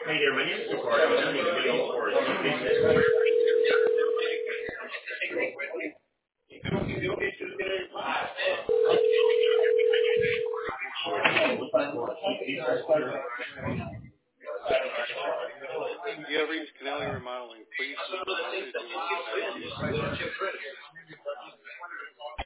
Hey there, my name is Ricardo. I'm the video for the business. You have reached Canelli Remodeling. Please leave a message and we will get back to you as soon as possible.